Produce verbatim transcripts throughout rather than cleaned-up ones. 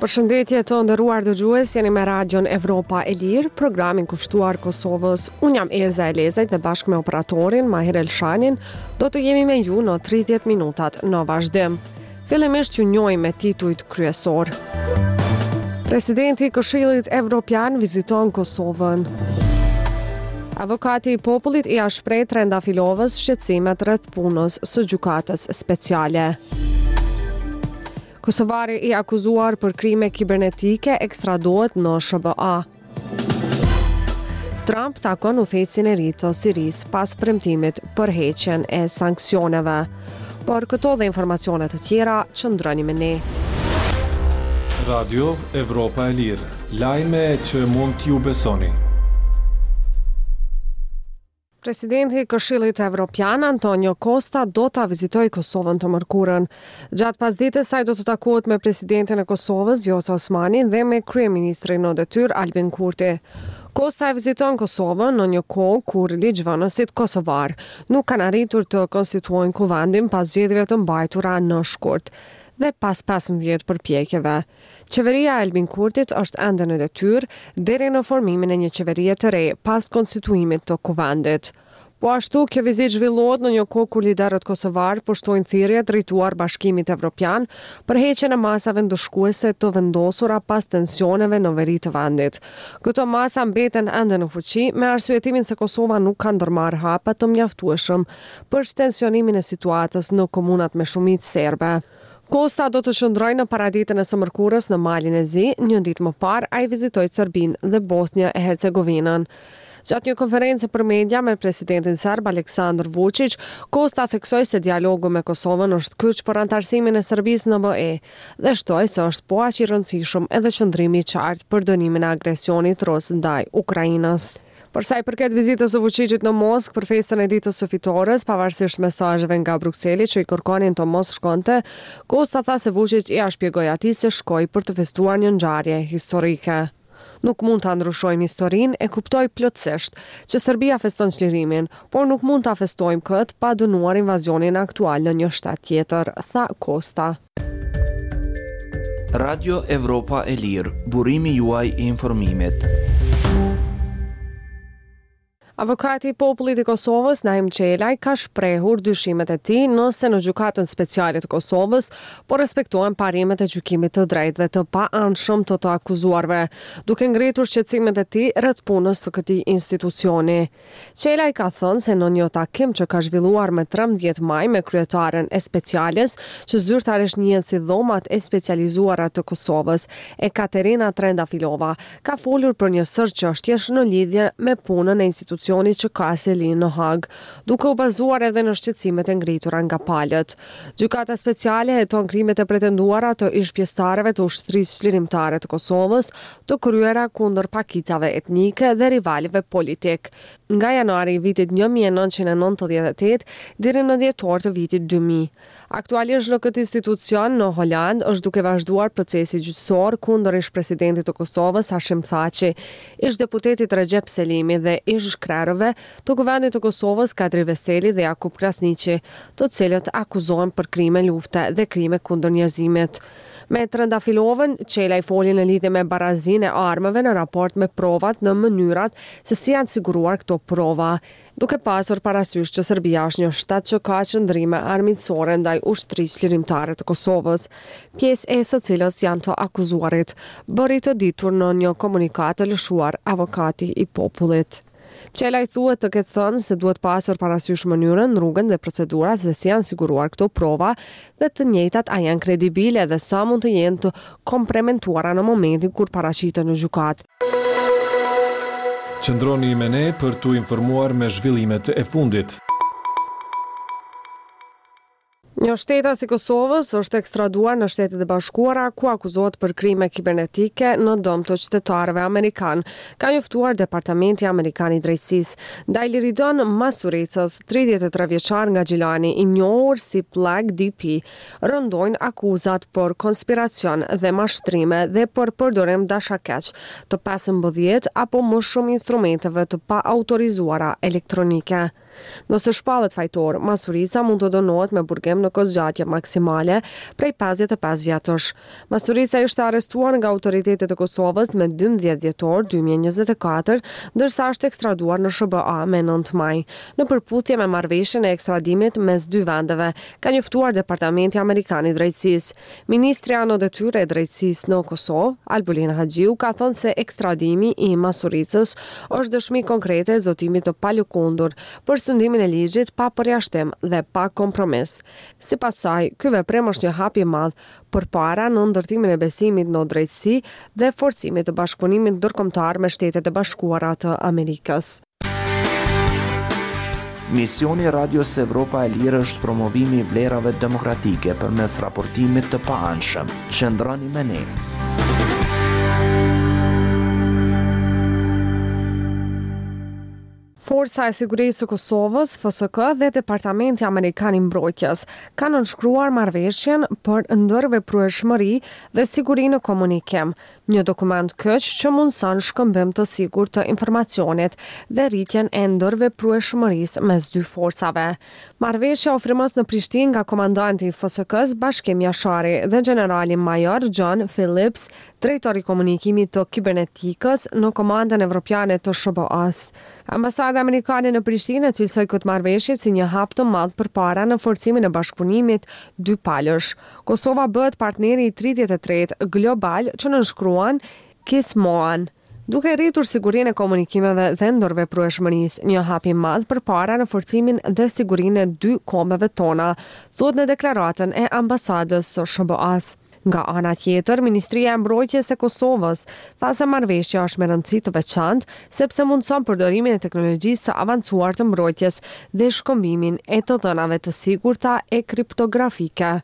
Përshëndetje të nderuar dëgjues, jeni me Radion Evropa e Lirë, programin kushtuar Kosovës. Unë jam Erza Elezaj dhe bashkë me operatorin Mahir Elshanin do të jemi me ju në tridhjetë minutat në vazhdim. Fillimisht ju njohim me titujt kryesor. Presidenti i Këshillit Evropian viziton Kosovën. Avokati i popullit i ashprej Trendafilovës shqetësimet rreth punës së gjykatës speciale. Kosovari i akuzuar për krime kibernetike ekstradohet në S B A. Trump takon udhëheqësin e ri të Sirisë pas premtimit për heqjen e sanksioneve. Por këto dhe informacione të tjera, qëndroni me ne. Radio Evropa e Lirë, lajme që mund t'ju besoni. Presidenti i Këshillit Evropian Antonio Costa do ta vizitojë Kosovën të mërkurën. Gjatë pasdites ai do të takohet me presidentin e Kosovës Vjosa Osmanin dhe me kryeministrin në detyrë Albin Kurti. Costa e viziton Kosovën në një kohë kur ligjvënësit kosovar nuk kanë arritur të konstituojnë kuvendin pas zgjedhjeve të mbajtura në shkurt dhe pas pesëmbëdhjetë përpjekjeve. Qeveria e Albin Kurtit është ende në detyrë deri në formimin e një qeverie të re pas konstituimit të kuvendit. Po ashtu, kjo vizitë zhvillohet në një kohë kur liderët kosovar pushtojnë thirrje drejtuar Bashkimit Evropian për heqjen e masave ndëshkuese të vendosura pas tensioneve në veri të vendit. Këto masa mbeten ende në fuqi me arsyetimin se Kosova nuk ka ndërmarrë hapa të mjaftueshëm për tensionimin e situatës në komunat me shumicë serbe. Costa do të qëndrojë në paraditën e së mërkurës në Malin e Zi, një ditë më parë ai vizitoi Serbinë dhe Bosnjë e Hercegovinën. Gjatë një konferencë për media me presidentin serb Aleksandar Vučić, Costa theksoi se dialogu me Kosovën është kyç për antarësimin e Serbisë në B E dhe shtoi se është po aq i rëndësishëm edhe qëndrimi i qartë për dënimin e agresionit rus ndaj Ukrainës. Për sa i përket vizitës së Vučićit në Moskë për festën e ditës së fitores, pavarësisht mesazheve nga Brukseli që i kërkonin të mos shkonte, Costa tha se Vučić i shpjegoi atij se shkoi për të festuar një ngjarje historike. Nuk mund ta ndryshojmë historinë, e kuptoj plotësisht që Serbia feston çlirimin, por nuk mund ta festojmë këtë pa dënuar invazionin aktual në një shtet tjetër, tha Costa. Radio Evropa e Lirë, burimi juaj i informimit. Avokati i popullit i Kosovës, Naim Qelaj, ka shprehur dyshimet e tij nëse në gjykatën speciale të Kosovës po respektohen parimet e gjykimit të drejtë dhe të paanshëm të të akuzuarve, duke ngritur shqetësimet e tij rreth punës së këtij institucioni. Qelaj ka thënë se në një takim që ka zhvilluar me trembëdhjetë maj me kryetaren e speciales, që zyrtarisht njihet si dhomat e specializuara të Kosovës, Ekaterina Trendafilova, ka folur për një sër çështjesh në lidhje me punën e institucionit që ka selin në Hag, duke u bazuar edhe në shqetësimet e ngritura nga palët. Gjykata speciale heton krimet e pretenduara të ish pjesëtarëve të ushtrisë çlirimtare të Kosovës, të kryera kundër pakicave etnike dhe rivalive politik. Nga janari i vitit një mijë e nëntëqind e nëntëdhjetë e tetë deri në dhjetor të vitit dy mijë. Aktualisht në këtë institucion në Holand është duke vazhduar procesi gjyqësor kundër ish presidentit të Kosovës Hashim Thaçi, ish deputetit Recep Selimi dhe ish krerëve të kuvendit të Kosovës Kadri Veseli dhe Jakub Krasniqi, të cilët akuzohen për krime lufte dhe krime kundër njerëzimit. Me Trendafilovën, Qelaj foli në lidhje me barazinë e armëve në raport me provat në mënyrat se si janë siguruar këto prova, duke pasur parasysh që Serbia është një shtet që ka qëndrime armiqësore ndaj ushtrisë çlirimtare të Kosovës, pjesë e së cilës janë të akuzuarit, bëri të ditur në një komunikat të lëshuar avokati i popullit. Qelaj thuhet të ketë thënë se duhet pasur parasysh mënyrën, rrugën dhe procedurat se si janë siguruar këto prova dhe të njëjtat a janë kredibile dhe sa mund të jenë të komplementuara në momentin kur paraqiten në gjykatë. Qëndroni me ne për t'u informuar me zhvillimet e fundit. Një shtetas i Kosovës është ekstraduar në Shtetet e Bashkuara ku akuzohet për krime kibernetike në dëm të qytetarëve amerikan, ka njoftuar Departamenti Amerikan i Drejtësisë. Ndaj Liridon Masuricës, tridhjetë e tre vjeçar nga Gjilani, i njohur si Plug D P, rëndojnë akuzat për konspiracion dhe mashtrime dhe për përdorim dashakeq të pesëmbëdhjetë apo më shumë instrumenteve të pa autorizuara elektronike. Nëse shpallet fajtor, masurica mund të dënohet me burgim në kozgjatje maksimale prej pesëdhjetë e pesë vjetësh. Masurica ishte arrestuar nga autoritetet e Kosovës me dymbëdhjetë dhjetor dy mijë e njëzet e katër, ndërsa është ekstraduar në S B A me nëntë maj. Në përputhje me marrëveshjen e ekstradimit mes dy vendeve, ka njoftuar Departamenti Amerikan i Drejtësisë. Ministri anë detyrë e drejtësisë në Kosovë, Albulin Haxhiu, ka thënë se ekstradimi i Masuricës është dëshmi konkrete e zotimit të palëkundur për sundimin e ligjit pa përjashtim dhe pa kompromis. Sipas saj, ky veprim është një hap i madh përpara në ndërtimin e besimit në drejtësi dhe forcimit të bashkëpunimit ndërkombëtar me Shtetet e Bashkuara të Amerikës. Misioni Radios Evropa e Lirë është promovimi i vlerave demokratike përmes raportimit të paanshëm. Qëndroni me ne. Forca e Sigurisë së Kosovës, F S K dhe Departamenti Amerikan i Mbrojtjes kanë nënshkruar marrëveshjen për ndërveprueshmëri dhe siguri në komunikim, një dokument këq që mundson shkëmbim të sigurt të informacionit dhe rritjen e ndërveprueshmërisë mes dy forcave. Marrëveshja ofrimos në Prishtinë nga komandanti i F S K-s Bashkim Jashari dhe generali major John Phillips, drejtori i komunikimit të kibernetikës në Komandën Evropiane të S B A-s. Ambasada amerikane në Prishtinë cilësoi këtë marrëveshje si një hap të madh përpara në forcimin e bashkëpunimit dy palësh. Kosova bëhet partneri i tridhjetë e tretë global që nënshkruan KISMOAN, duke rritur sigurinë e komunikimeve dhe ndërveprueshmërisë, një hap i madh përpara në forcimin dhe sigurinë e dy kombeve tona, thuhet në deklaratën e ambasadës së S B A-s. Nga ana tjetër, Ministria e Mbrojtjes e Kosovës tha se marrëveshja është me rëndësi të veçantë sepse mundson përdorimin e teknologjisë së avancuar të mbrojtjes dhe shkëmbimin e të dhënave të sigurta e kriptografike.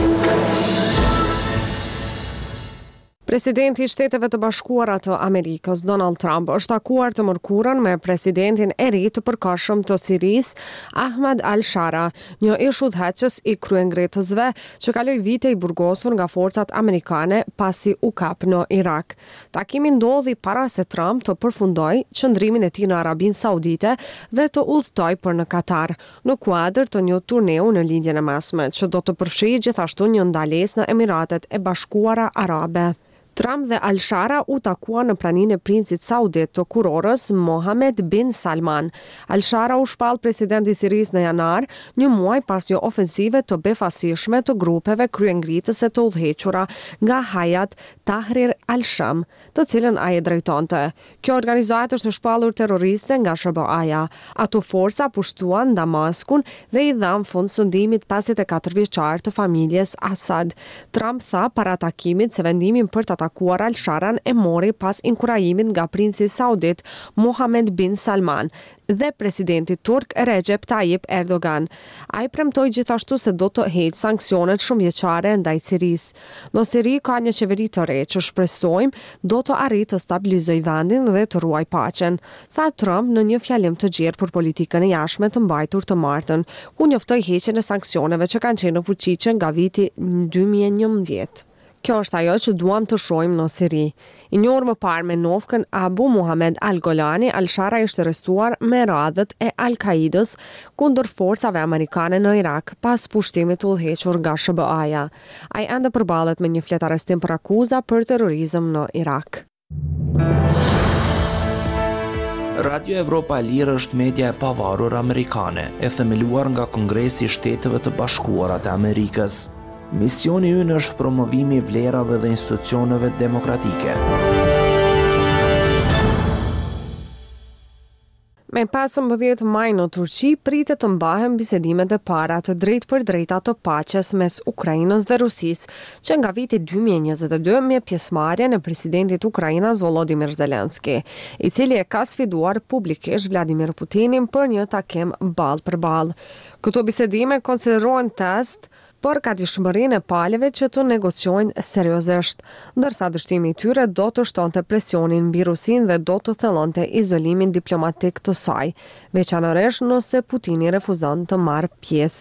Presidenti i Shteteve të Bashkuara të Amerikës, Donald Trump, është takuar të mërkurën me presidentin e ri të përkohshëm të Sirisë, Ahmed al-Shara, një ish udhëheqës i kryengritësve që kaloi vite i burgosur nga forcat amerikane pasi u kap në Irak. Takimi ndodhi para se Trump të përfundoi qëndrimin e tij në Arabinë Saudite dhe të udhtoi për në Katar, në kuadër të një turneu në lindjen e mesme, që do të përfshijë gjithashtu një ndalesë në Emiratet e Bashkuara Arabe. Trump dhe al-Shara u takuan në praninë e princit saudit të kurorës Mohammed bin Salman. Al-Shara u shpall presidenti i Sirisë në janar, një muaj pas një ofensive të befasishme të grupeve kryengritëse të udhëhequra nga Hayat Tahrir al-Sham, të cilën ai e drejtonte. Kjo organizatë është shpallur terroriste nga S B A-ja. Ato forca pushtuan Damaskun dhe i dhan fund sundimit pesëdhjetë e katër vjeçar të familjes Assad. Trump tha para takimit se vendimin për ta takuar al-Sharan e mori pas inkurajimin nga princi saudit Mohammed bin Salman dhe presidenti turk Recep Tayyip Erdogan. Ai premtoi gjithashtu se do të heqë sanksionet shumëvjeçare ndaj Sirisë. Në Siri ka një qeveri të re që shpresojmë do të arrijë të stabilizojë vendin dhe të ruaj paqen, tha Trump në një fjalim të gjerë për politikën e jashtme të mbajtur të martën, ku njoftoi heqjen e sanksioneve që kanë qenë në fuqi nga viti dy mijë e njëmbëdhjetë. Kjo është ajo që duam të shohim në Siri. I njohur më parë me novkën Abu Muhammad al-Golani, al-Shara ishte arrestuar me radhët e Al-Qaidës kundër forcave amerikane në Irak pas pushtimit të udhëhequr nga S B A-ja. Ai ende përballet me një flet arrestim për akuza për terrorizëm në Irak. Radio Evropa e Lirë është media e pavarur amerikane, e themeluar nga Kongresi i Shteteve të Bashkuara të Amerikës. Misioni ynë është promovimi i vlerave dhe institucioneve demokratike. Me pesëmbëdhjetë maj në Turqi pritet të mbahen bisedimet e para të drejtë për drejta të paqes mes Ukrainës dhe Rusisë, që nga viti dy mijë e njëzet e dy me pjesëmarrjen e presidentit Ukrainas Volodymyr Zelensky, i cili e ka sfiduar publikisht Vladimir Putinin për një takim ballë për ballë. Këto bisedime konsiderohen test për gatishmërinë e palëve që të negociojnë seriozisht, ndërsa dështimi i tyre do të shtonte presionin mbi Rusinë dhe do të thellonte izolimin diplomatik të saj, veçanërisht nëse Putini refuzon të marrë pjesë.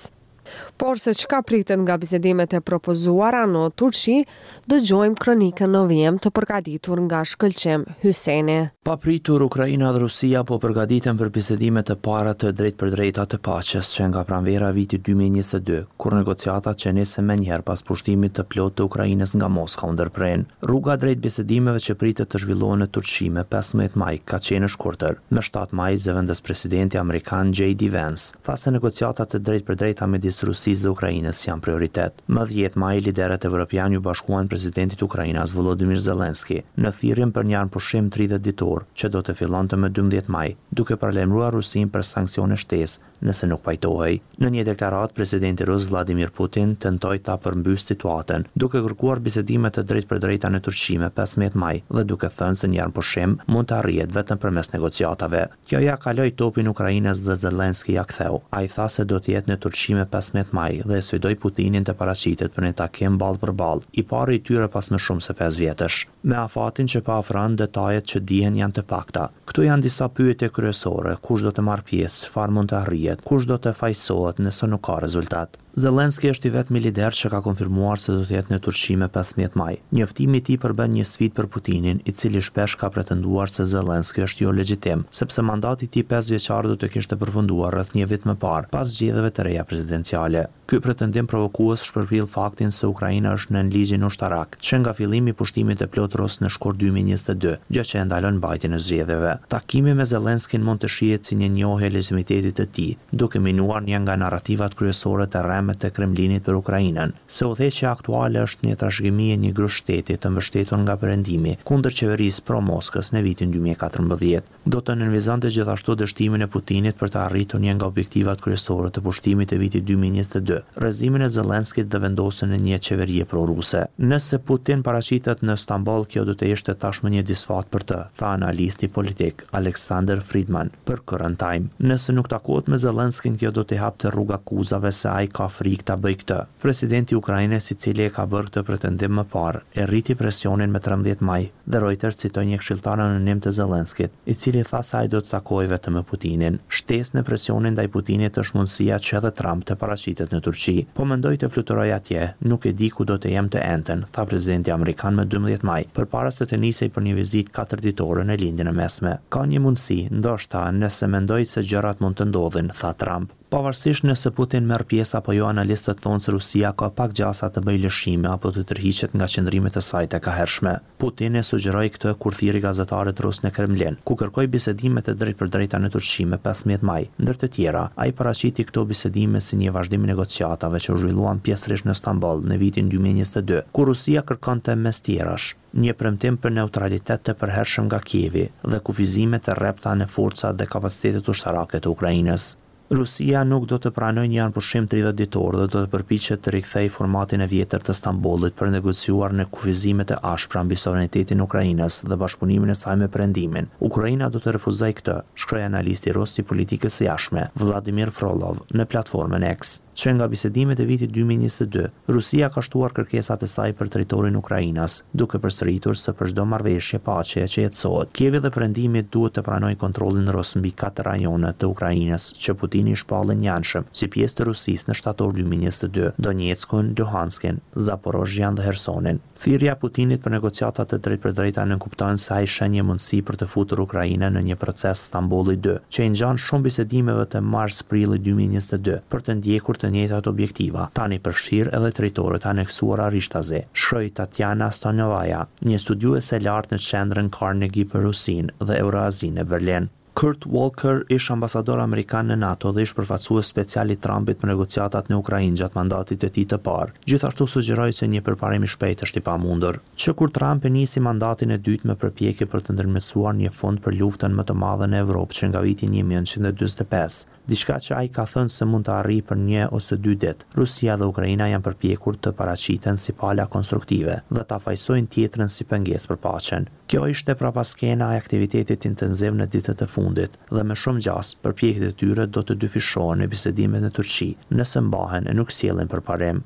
Por se çka pritet nga bisedimet e propozuara në Turqi, dëgjojmë kronikën në vijim të përgatitur nga Shkëlqim Hyseni. Papritur, Ukraina dhe Rusia po përgatiten për bisedimet e para të drejt për drejta të paqes që nga pranvera vitit dy mijë e njëzet e dy, kur negociatat që nisën menjëherë pas pushtimit të plot të Ukrainës nga Moska u ndërpren. Rruga drejt bisedimeve që pritet të zhvillohen në Turqi me pesëmbëdhjetë maj ka qenë e shkurtër. Më shtatë maj, zëvendës presidenti amerikan J D Vance tha se negociatat të drejt për drejta midis Rusisë dhe Ukrainës janë prioritet. Më dhjetë maj, liderët evropian ju bashkuan presidentit Ukrainas Volodymyr Zelensky në thirrjen për një pushim tridhjetë ditor që do të fillonte më dymbëdhjetë maj, duke paralajmëruar Rusinë për sanksione shtesë nëse nuk pajtohej. Në një deklaratë, presidenti rus Vladimir Putin tentoi ta përmbys situatën, duke kërkuar bisedime të drejtë për drejta në Turqi me pesëmbëdhjetë maj dhe duke thënë se një pushim mund të arrihet vetëm përmes negociatave. Kjo ja kaloi topin Ukrainës dhe Zelensky ja ktheu. Ai tha se do të jetë në Turqi me pesëmbëdhjetë maj dhe sfidoi Putinin të paraqitet për një takim ballë për ballë, i pari i tyre pas më shumë se pesë vjetësh. Me afatin që pa ofron detajet që dihen janë të pakta. Këtu janë disa pyetje kryesore: kush do të marrë pjesë, çfarë mund të arrihet, kush do të fajsohet nëse nuk ka rezultat. Zelensky është i vetmi lider që ka konfirmuar se do të jetë në Turqi me pesëmbëdhjetë maj. Njoftimi i tij përbën një sfidë për Putinin, i cili shpesh ka pretenduar se Zelensky është jo legjitim, sepse mandati i tij pesë vjeçar do të kishte përfunduar rreth një vit më parë, pas zgjedhjeve të reja prezidenciale. Ky pretendim provokues shpërfill faktin se Ukraina është nën ligjin ushtarak, që nga fillimi i pushtimit të plot rus në shkurt dy mijë e njëzet e dy, gjë që e ndalon mbajtjen e zgjedhjeve. Takimi me Zelenskyn mund të shihet si një njohje legitimitetit të tij, duke minuar një nga narrativat kryesore të rremët të Kremlinit për Ukrainën, se udhëheqja aktuale është një trashëgimi e një grup shteti të mbështetur nga Perëndimi kundër qeverisë pro-Moskës në vitin dy mijë e katërmbëdhjetë. Do të nënvizonte gjithashtu dështimin e Putinit për të arritur një nga objektivat kryesore të pushtimit të vitit dy mijë e njëzet e dy, rrezimin e Zelenskit dhe vendosjen e një qeverie pro-ruse. Nëse Putin paraqitet në Stamboll, kjo do të ishte tashmë një disfat për të, tha analisti politik Alexander Friedman për Current Time. Nëse nuk takohet me Zelenskyn, kjo do të hapte rrugë akuzave se ai ka frikë ta bëj këtë. Presidenti i Ukrainës, i cili e ka bërë këtë pretendim më parë, e rriti presionin me trembëdhjetë maj, dhe Reuters citoi një këshilltar anonim të Zelenskit, i cili tha se ai do të takojë vetëm me Putinin. Shtesë në presionin ndaj Putinit është mundësia që edhe Trump të paraqitet në Turqi. Po mendoj të fluturoj atje, nuk e di ku do të jem të enten, tha presidenti amerikan më dymbëdhjetë maj, përpara se të nisej për një vizitë katër ditore në lindjen e mesme. Ka një mundësi, ndoshta nëse mendoj se gjërat mund të ndodhin, tha Trump. Pavarësisht nëse Putin merr pjesë apo jo, analistët thonë se Rusia ka pak gjasa të bëjë lëshime apo të tërhiqet nga qëndrimet e saj të kahershme. Putin e sugjeroi këtë kur thirri gazetarët rus në Kremlin, ku kërkoi bisedime të drejtë për drejta në Turqi me pesëmbëdhjetë maj. Ndër të tjera, ai paraqiti këto bisedime si një vazhdim i negociatave që u zhvilluan pjesërisht në Stamboll në vitin dy mijë e njëzet e dy, ku Rusia kërkonte mes tjerash një premtim për neutralitet të përhershëm nga Kievi dhe kufizime të rrepta në forcat dhe kapacitetet ushtarake të Ukrainës. Rusia nuk do të pranojë një anëpushim tridhjetë ditor dhe do të përpiqet të rikthejë formatin e vjetër të Stambollit për negociuar në kufizimet e ashpra mbi sovranitetin e Ukrainës dhe bashkëpunimin e saj me Perëndimin. Ukraina do të refuzojë këtë, shkroi analisti rus i politikës së jashtme Vladimir Frolov në platformën X. Që nga bisedimet e vitit dy mijë e njëzet e dy, Rusia ka shtuar kërkesat e saj për territorin e Ukrainas, duke përsëritur se për çdo marrëveshje paqe që jetësohet, Kievi dhe Perëndimi duhet të pranojë kontrollin rus mbi katër rajone të Ukrainës që Putini shpallën njanshëm si pjesë të Rusisë në shtator dy mijë e njëzet e dy, Donetskun, Luhanskin, Zaporozhjan dhe Hersonin. Thirrja e Putinit për negociata të drejtë për drejta nënkupton se ai sheh një mundësi për të futur Ukrainën në një proces Stambolli dy, që i ngjan shumë bisedimeve të mars-prillit dy mijë e njëzet e dy për të ndjekur të njëjtat objektiva, tani përfshirë edhe territoret aneksuara Rishtaze, shkroi Tatjana Stanovaja, një studiuese e lartë në qendrën Carnegie për Rusinë dhe Eurazinë në Berlin. Kurt Walker, ish ambasador amerikan në NATO dhe ish përfaqësues special i Trumpit për negociatat në Ukrainë gjatë mandatit të tij të parë, gjithashtu sugjeroi se një përparim i shpejtë është i pamundur. Që kur Trump e nisi mandatin e dytë me përpjekje për të ndërmjetësuar një fond për luftën më të madhe në Evropë që nga viti një mijë e nëntëqind e dyzet e pesë, diçka që ai ka thënë se mund të arrijë për një ose dy ditë, Rusia dhe Ukraina janë përpjekur të paraqiten si pala konstruktive dhe ta fajsojnë tjetrën si pengesë për paqen. Kjo ishte prapaskena e aktivitetit intensiv në ditët e fundit dhe me shumë gjas, përpjekjet e tyre do të dyfishohen në bisedimet në Turqi, nëse mbahen e nuk sjellin përparim.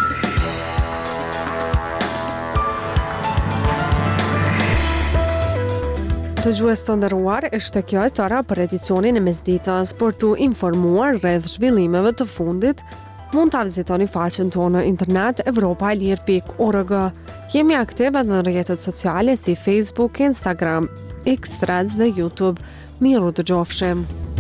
Të gjues të nderuar, është kjo e tëra për edicionin e mesditës, për të informuar rreth zhvillimeve të fundit mund ta vizitoni faqen tonë në internet evropaelir pikë org. Jemi aktive në rrjetet sociale si Facebook, Instagram, X, Threads dhe YouTube. Miru dëgjofshim.